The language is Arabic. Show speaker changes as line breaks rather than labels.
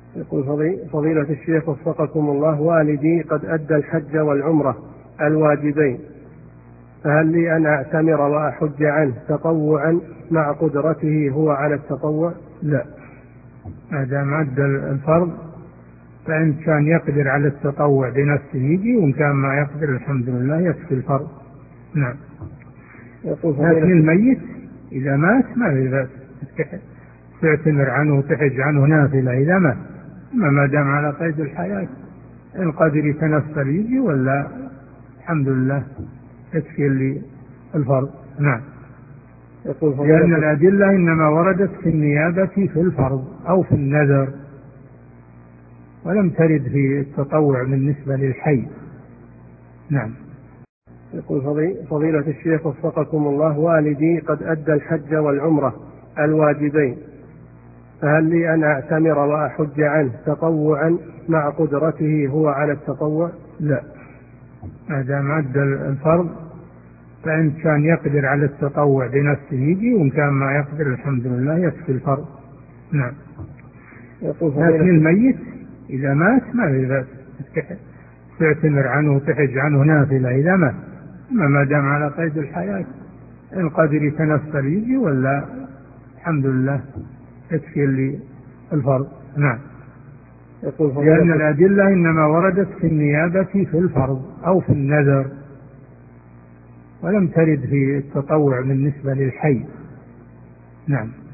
يقول فضيلة الشيخ وفقكم الله، والدي قد أدى الحج والعمرة الواجبين، فهل لي أن أعتمر وأحج عنه تطوعا مع قدرته هو على التطوع؟
لا، ما دام أدى الفرض فإن كان يقدر على التطوع بنفسه يجي، وإن كان ما يقدر الحمد لله يكفي الفرض. نعم. لكن الميت إذا مات ما في بأس تعتمر عنه وتحج عنه نافلة إذا مات، ما دام على قيد الحياة إن قدر يتنفل يجي، ولا الحمد لله يكفي اللي الفرض. نعم. لأن الأدلة إنما وردت في النيابة في الفرض أو في النذر، ولم ترد في التطوع بالنسبة للحي. نعم.
يقول فضيلة الشيخ وفقكم الله، والدي قد أدى الحج والعمرة الواجبين، فهل لي أن أعتمر وأحج عنه تطوعا مع قدرته هو على التطوع؟
لا، ما دام أدى الفرض فإن كان يقدر على التطوع بنفسه يجي، وإن كان ما يقدر الحمد لله يكفي الفرض. نعم. لكن الميت إذا مات ما في بأس تعتمر عنه وتحج عنه نافلة إذا مات، ما دام على قيد الحياة إن قدر يتنفل يجي، ولا الحمد لله يكفي اللي الفرض. نعم. لأن الأدلة إنما وردت في النيابة في الفرض أو في النذر، ولم ترد في التطوع بالنسبة للحي. نعم.